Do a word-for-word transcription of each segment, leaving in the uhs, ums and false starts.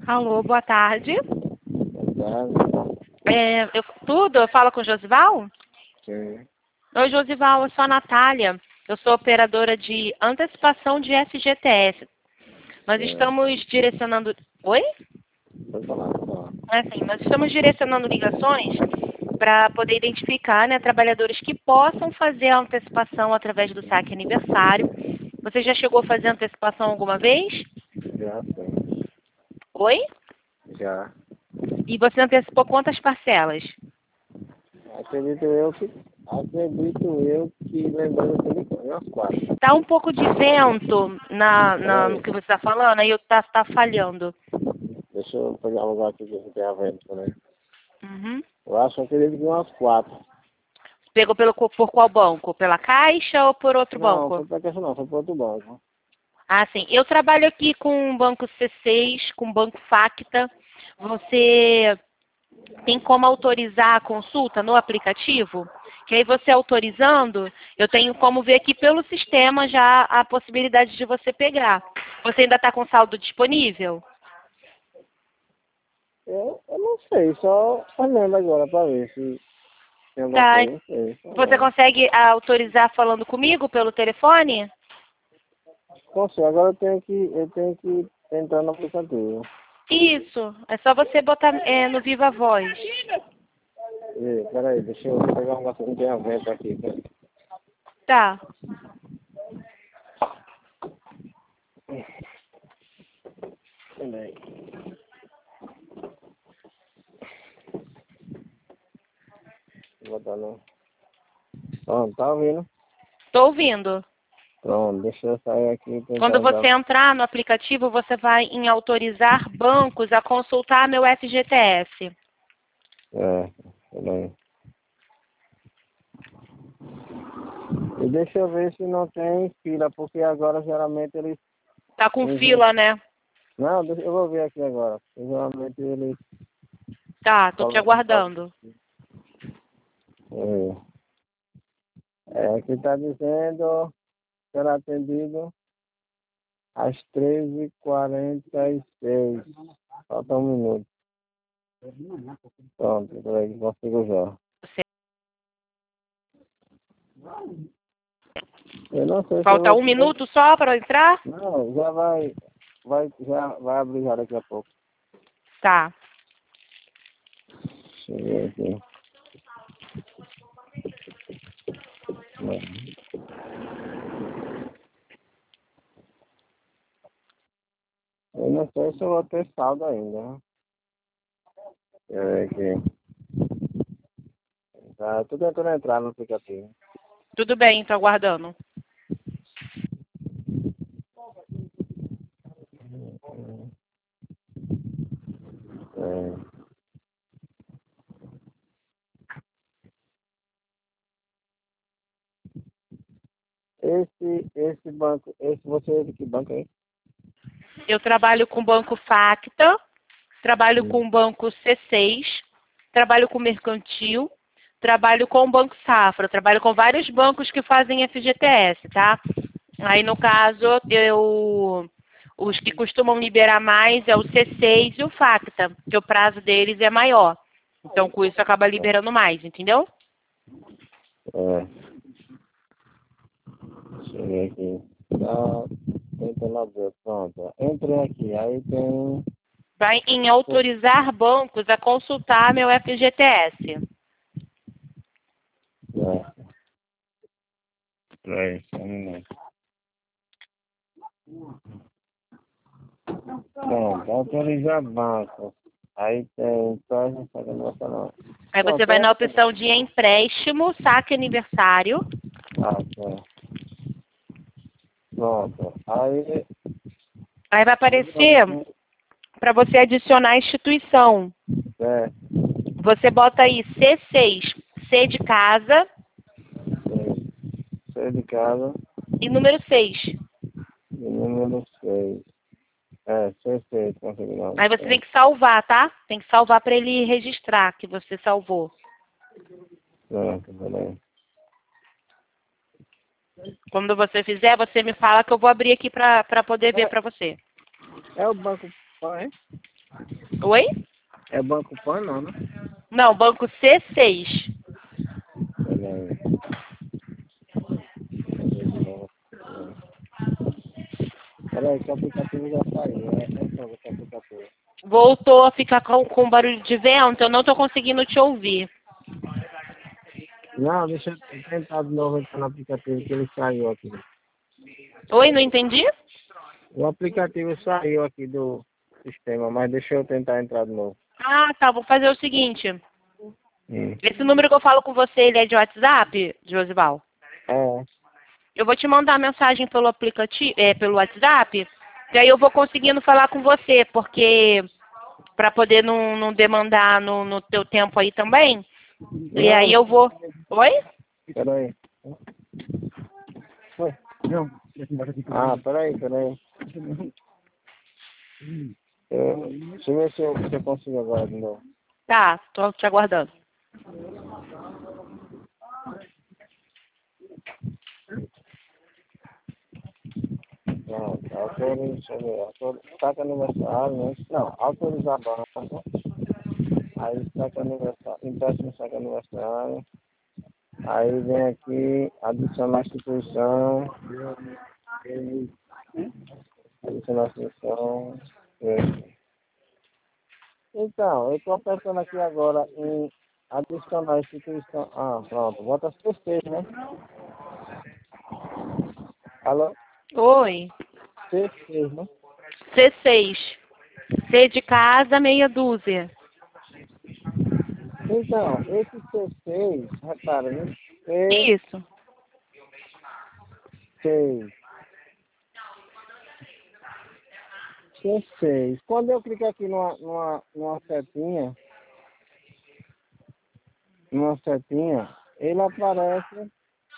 Alô, boa tarde. Boa tarde. É, eu, tudo? Eu falo com o Josival? Sim. Oi, Josival, eu sou a Natália. Eu sou operadora de antecipação de F G T S. Nós É. estamos direcionando... Oi? Pode falar, pode falar. É assim, nós estamos direcionando ligações para poder identificar, né, trabalhadores que possam fazer a antecipação através do saque aniversário. Você já chegou a fazer antecipação alguma vez? Já, sim. Oi? Já. E você antecipou quantas parcelas? Acredito eu que. Acredito eu que lembrando tudo umas quatro. Tá um pouco de vento na, na- no Peraí. que você está falando, aí eu tá, tá falhando. Deixa eu pegar um lugar aqui que não tem a vento também. Uhum. Eu acho que acredito que umas quatro. Pegou pelo, por qual banco? Pela Caixa ou por outro Não, banco? foi pra questão não, foi para outro banco. Ah, sim. Eu trabalho aqui com o Banco C seis, com o Banco Facta. Você tem como autorizar a consulta no aplicativo? Que aí você autorizando, eu tenho como ver aqui pelo sistema já a possibilidade de você pegar. Você ainda está com saldo disponível? Eu, eu não sei, só olhando agora pra ver se tem alguma Tá. coisa, não sei. Só Você olhando. consegue autorizar falando comigo pelo telefone? Consigo, agora eu tenho que. Eu tenho que entrar no aplicativo. Isso. É só você botar é, no Viva Voz. E, peraí, deixa eu pegar um negócio que não tem a vento aqui. Peraí. Tá. Peraí. Vou botar no. Pronto, tá ouvindo? Tô ouvindo. Pronto, deixa eu sair aqui e tentar Quando entrar. você entrar no aplicativo, você vai em autorizar bancos a consultar meu F G T S. É, peraí. E deixa eu ver se não tem fila, porque agora geralmente eles. Tá com eles- fila, né? Não, deixa, eu vou ver aqui agora. Geralmente eles Tá, tô te colocam. aguardando. É, é, aqui tá dizendo será atendido às treze e quarenta e seis. Falta um minuto. Pronto, peraí, consigo já. Você- Eu não sei se eu Falta vou um poder. minuto só para eu entrar? Não, já vai, vai, já vai abrir já daqui a pouco. Tá. Deixa eu ver aqui. Não. Eu não sei se eu vou ter saldo ainda, né? Deixa eu ver aqui. Tá, tô tentando entrar no aplicativo. Tudo bem, tô aguardando. É. Esse, esse banco, esse você é de que banco aí? Eu trabalho com o Banco Facta, trabalho Hum. com o Banco C seis, trabalho com o Mercantil, trabalho com o Banco Safra, trabalho com vários bancos que fazem F G T S, tá? Aí, no caso, eu, os que costumam liberar mais é o C seis e o Facta, que o prazo deles é maior. Então, com isso, acaba liberando mais, entendeu? É. Deixa eu ver aqui. Tá tentando abrir, pronto. Entrei aqui, aí tem. Vai em autorizar bancos a consultar meu F G T S. É. Peraí, só um minuto. Pronto, autorizar banco. Aí tem página para negócio não. Aí você Pronto, vai é. na opção de empréstimo, saque aniversário. Ah, tá. Pronto. Aí. Aí vai aparecer para você adicionar a instituição. É. Você bota aí C seis, C de casa Sair de casa. e número seis. E número seis. É, seis, seis, consegui não. Aí você tem que salvar, tá? Tem que salvar para ele registrar que você salvou. Pronto, peraí. Quando você fizer, você me fala que eu vou abrir aqui para poder ver É, para você. é o banco. Ah, é? Oi? É Banco Pan, não, né? Não, banco C seis. Peraí. Peraí, que o aplicativo já saiu. É, então, esse aplicativo. Voltou a ficar com, com barulho de vento, eu não tô conseguindo te ouvir. Não, deixa eu tentar de novo entrar no aplicativo que ele saiu aqui. Oi, não entendi? O aplicativo saiu aqui do sistema, mas deixa eu tentar entrar de novo. Ah, tá, vou fazer o seguinte. Hum. Esse número que eu falo com você, ele é de WhatsApp, Josival? É, Eu vou te mandar mensagem pelo aplicativo, é, pelo WhatsApp, que aí eu vou conseguindo falar com você, porque para poder não, não demandar no, no teu tempo aí também. E aí não, eu vou. Oi? peraí. Foi. Não. Ah, peraí, peraí. Eu, deixa eu ver se eu, se eu consigo agora de novo. Tá, tô te aguardando. Não, autoriza, deixa eu ver. Autor, destaque aniversário, né? Não, autorizar banco. Aí destaque aniversário, empréstimo destaque aniversário. Aí vem aqui, adicionar a instituição. Adicionar a instituição. É. Então, eu estou apertando aqui agora em adicionar a instituição. Ah, pronto. Bota C seis, né? Alô? Oi. C seis, né? C seis. C de casa, meia dúzia. Então, esse C seis, repara, né? C Isso. seis. C seis. Quando eu clico aqui numa, numa, numa setinha, numa setinha, ele aparece.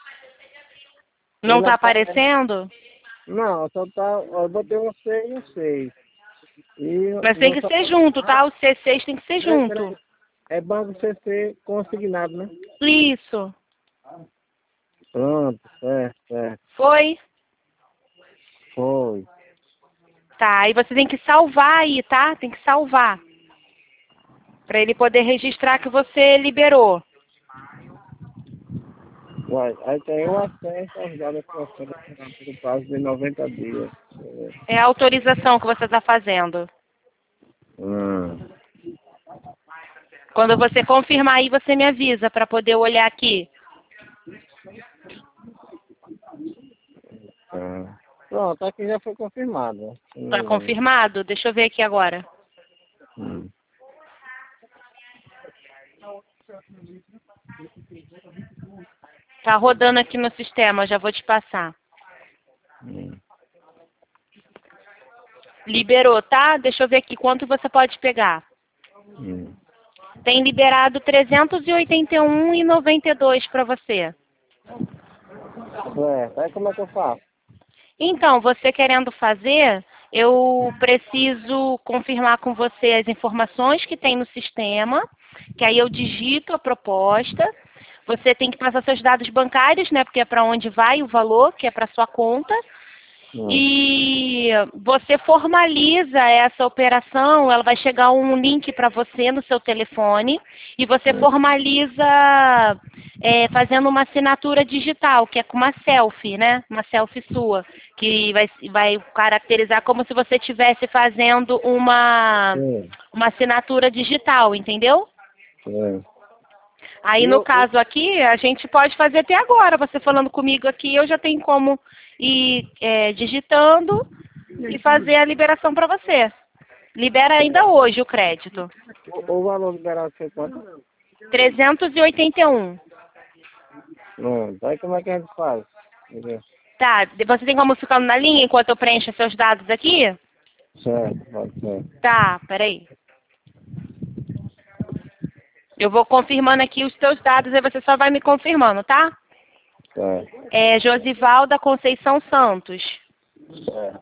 Não Ele tá aparece. aparecendo? Não, só tá. Eu botei um C e um seis. E Mas tem não que só. ser junto, tá? O C seis tem que ser Peraí, junto. peraí. É banco C C consignado, né? Isso. Pronto, certo, certo. Foi? Foi. Tá, aí você tem que salvar aí, tá? Tem que salvar. Pra ele poder registrar que você liberou. Vai. Aí tem um acesso aos dados processados por prazo de noventa dias. É a autorização que você tá fazendo. Hum. Quando você confirmar aí, você me avisa pra poder olhar aqui. Tá. Pronto, aqui já foi confirmado. Se não Tá me engano. confirmado? Deixa eu ver aqui agora. Hum. Tá rodando aqui no sistema, já vou te passar. Hum. Liberou, tá? Deixa eu ver aqui quanto você pode pegar. Hum. Tem liberado trezentos e oitenta e um reais e noventa e dois para você. Certo. Aí como é que eu faço? Então, você querendo fazer, eu preciso confirmar com você as informações que tem no sistema, que aí eu digito a proposta. Você tem que passar seus dados bancários, né? Porque é para onde vai o valor, que é para sua conta. Hum. E você formaliza essa operação, ela vai chegar um link para você no seu telefone e você Hum. formaliza é, fazendo uma assinatura digital, que é com uma selfie, né? Uma selfie sua, que vai, vai caracterizar como se você estivesse fazendo uma, Sim. uma assinatura digital, entendeu? Sim. Aí, E no eu, eu, caso aqui, a gente pode fazer até agora. Você falando comigo aqui, eu já tenho como ir é, digitando e fazer a liberação para você. Libera ainda hoje o crédito. o, o valor liberado foi quanto? trezentos e oitenta e um. Pronto. Aí como é que a gente faz? Entendeu? Tá, você tem como ficar na linha enquanto eu preencho seus dados aqui? Certo, pode ser. Tá, peraí. Eu vou confirmando aqui os seus dados e você só vai me confirmando, tá? Certo, É Josivalda Conceição Santos. certo.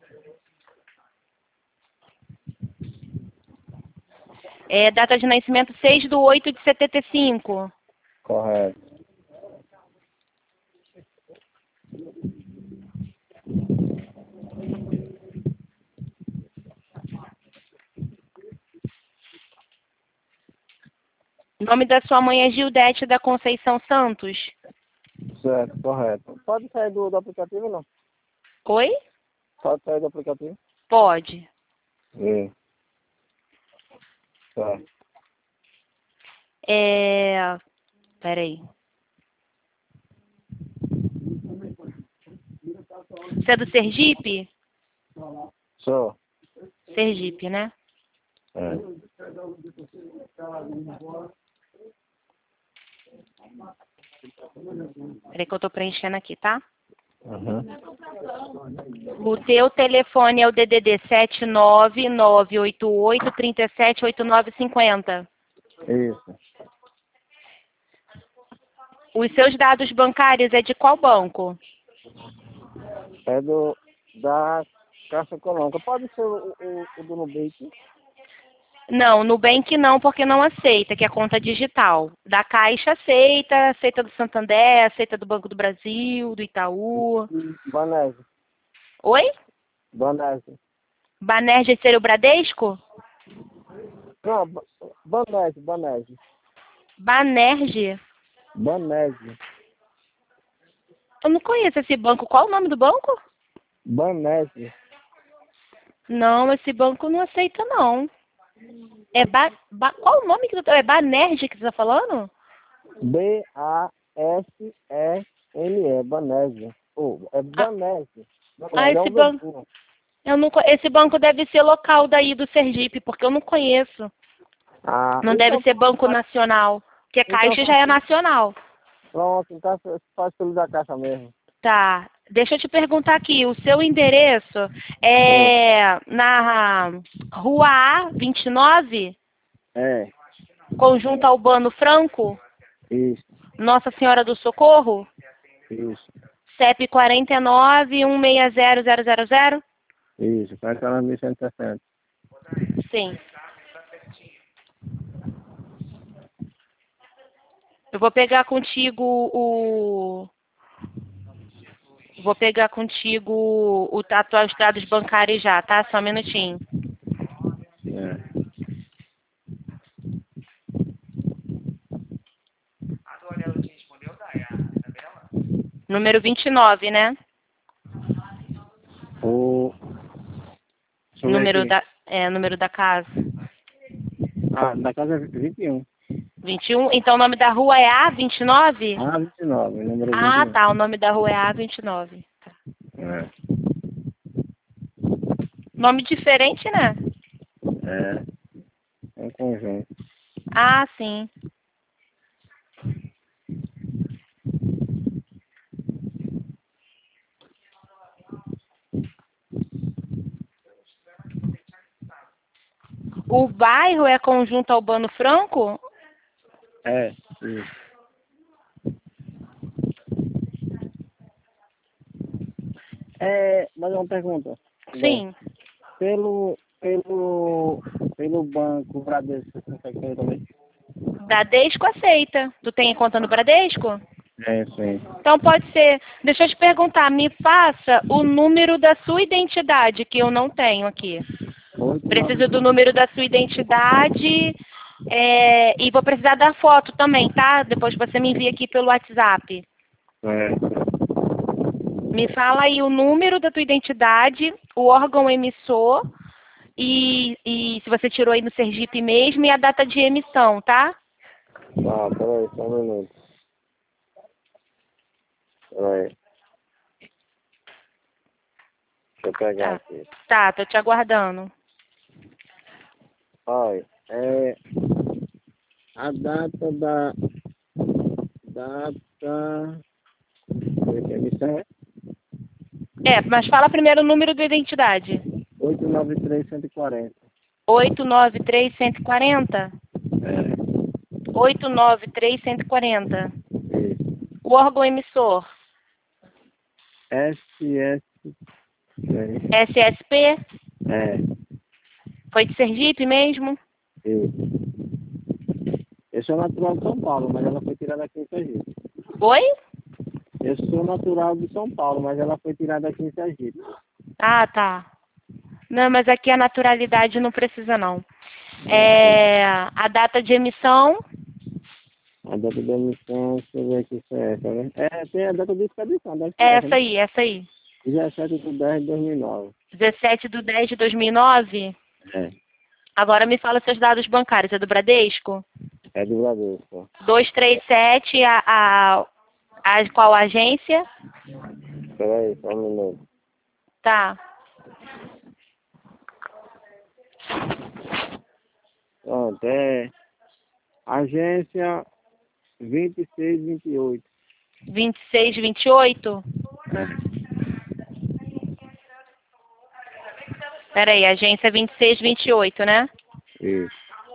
É, data de nascimento seis de oito de setenta e cinco. Correto. nome da sua mãe é Gildete da Conceição Santos? Certo, correto. Pode sair do, do aplicativo ou não? Oi? Pode sair do aplicativo? Pode. Sim. Tá. É... Peraí. Você é do Sergipe? Só. Sergipe, né? É. Peraí que eu tô preenchendo aqui, tá? Uhum. O teu telefone é o D D D sete nove nove oito oito três sete oito nove cinco zero. Isso. Os seus dados bancários é de qual banco? É do, da Caixa Econômica. Pode ser o, o, o do Nubank? Não, Nubank não, porque não aceita, que é conta digital. Da Caixa aceita, aceita do Santander, aceita do Banco do Brasil, do Itaú. Banese. Oi? Banese. Banerj seria o Bradesco? Não, Ba- Banese, Banese. Banerj? Banese. Eu não conheço esse banco. Qual o nome do banco? Banese. Não, esse banco não aceita, não. É ba, ba, qual o nome que tu... É Banerj que você tá falando? B A S E N E. Banese. Oh, é Ah, Banese. ah, Banese é esse um banco... dedinho. Eu não, co- esse banco deve ser local daí do Sergipe, porque eu não conheço. Ah, Não deve então, ser banco nacional, porque então Caixa já é nacional. pronto, então você faz pelo da Caixa mesmo. Tá. Deixa eu te perguntar aqui, o seu endereço Hum. é na Rua A vinte e nove, É, Conjunto Albano Franco, isso, Nossa Senhora do Socorro, isso, C E P quatro nove um seis zero zero zero zero? isso. Faz aquela mil cento e sessenta. Sim. Eu vou pegar contigo o... Vou pegar contigo o tatuagem os dados bancários já, tá? Só um minutinho. É. Número vinte e nove, né? O... Deixa eu ver Número aqui. da, é, número da casa. Ah, da casa é vinte e um. vinte e um. Então o nome da rua é A vinte e nove? Ah, vinte e nove, número vinte e Ah, um. tá. O nome da rua é A vinte e nove. Tá. É, Nome diferente, né? é. É um conjunto. Ah, sim. O bairro é Conjunto Albano Franco? É, isso. É, mas uma pergunta. Bem, Sim. pelo, pelo, pelo banco Bradesco, você consegue fazer também? Bradesco aceita. Tu tem conta no Bradesco? É, sim. Então pode ser. Deixa eu te perguntar, me passa o número da sua identidade, que eu não tenho aqui. Oito, Preciso nove. do número da sua identidade é, e vou precisar da foto também, tá? Depois você me envia aqui pelo WhatsApp. É. Me fala aí o número da tua identidade, o órgão emissor e, e se você tirou aí no Sergipe mesmo e a data de emissão, tá? Tá, peraí, só um minuto. Peraí, deixa eu pegar Tá, aqui. tá, tô te aguardando. Olha, é a data da data de emissão é É, mas fala primeiro o número da identidade. oito nove três um quatro zero. oito nove três um quatro zero? É, oito nove três um quatro zero. isso. O órgão emissor? S S é, S S P? é, Foi de Sergipe mesmo? isso. Eu sou natural de São Paulo, mas ela foi tirada aqui em Sergipe. Oi? Eu sou natural de São Paulo, mas ela foi tirada aqui em Sergipe. Ah, tá. Não, mas aqui a naturalidade não precisa, não. É, a data de emissão? A data de emissão, deixa eu ver aqui se é essa, né? É, tem a data de expedição, deve ser É essa, essa né? aí, essa aí. dezessete de dez de dois mil e nove. dezessete de dez de dois mil e nove? É, Agora me fala seus dados bancários. É do Bradesco? é do Bradesco. duzentos e trinta e sete, a, a, a qual agência? Espera aí, só um minuto. Tá. Pronto, é agência vinte e seis vinte e oito. vinte e seis, vinte e oito? É, Peraí, agência vinte e seis, vinte e oito, né? isso.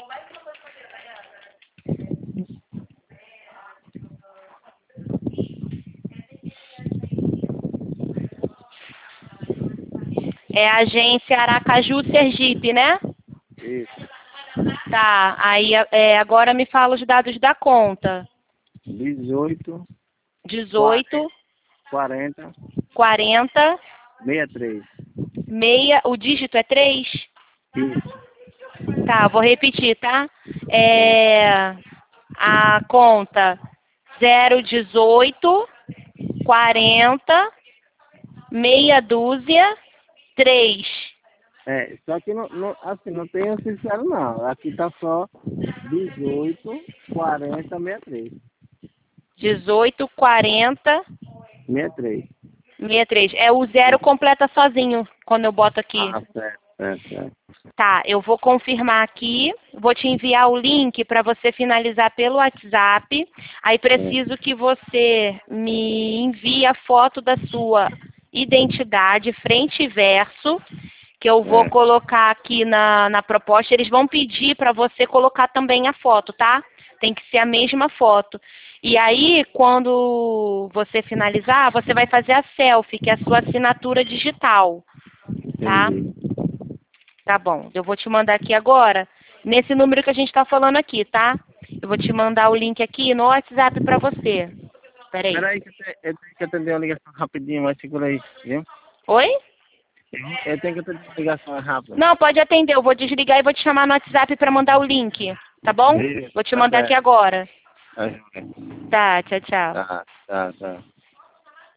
É a agência Aracaju, Sergipe, né? Isso. Tá, aí é, agora me fala os dados da conta. dezoito, dezoito, quarenta, quarenta, sessenta e três. meia, o dígito é três? Isso. Tá, vou repetir, tá? É a conta zero dezoito, quarenta, meia dúzia, três. É, só que não, não, assim, não tem oficial não. Aqui tá só dezoito, quarenta, sessenta e três. dezoito, quarenta, sessenta e três. sessenta e três. É o zero completa sozinho quando eu boto aqui. Ah, certo, certo, certo. Tá, eu vou confirmar aqui, vou te enviar o link para você finalizar pelo WhatsApp. Aí preciso que você me envie a foto da sua identidade, frente e verso, que eu vou É. colocar aqui na, na proposta. Eles vão pedir para você colocar também a foto, tá? Tem que ser a mesma foto. E aí, quando você finalizar, você vai fazer a selfie, que é a sua assinatura digital, tá? Entendi. Tá bom, eu vou te mandar aqui agora, nesse número que a gente está falando aqui, tá? Eu vou te mandar o link aqui no WhatsApp para você. Peraí. Espera aí que eu te- eu tenho que atender uma ligação rapidinho, mas segura aí, viu? Oi? Eu tenho que atender uma ligação rápida. Não, pode atender, eu vou desligar e vou te chamar no WhatsApp para mandar o link, tá bom? Isso, Vou te tá mandar aqui certo. agora. Tá, Tá, tchau, tchau. tá, tá. tá.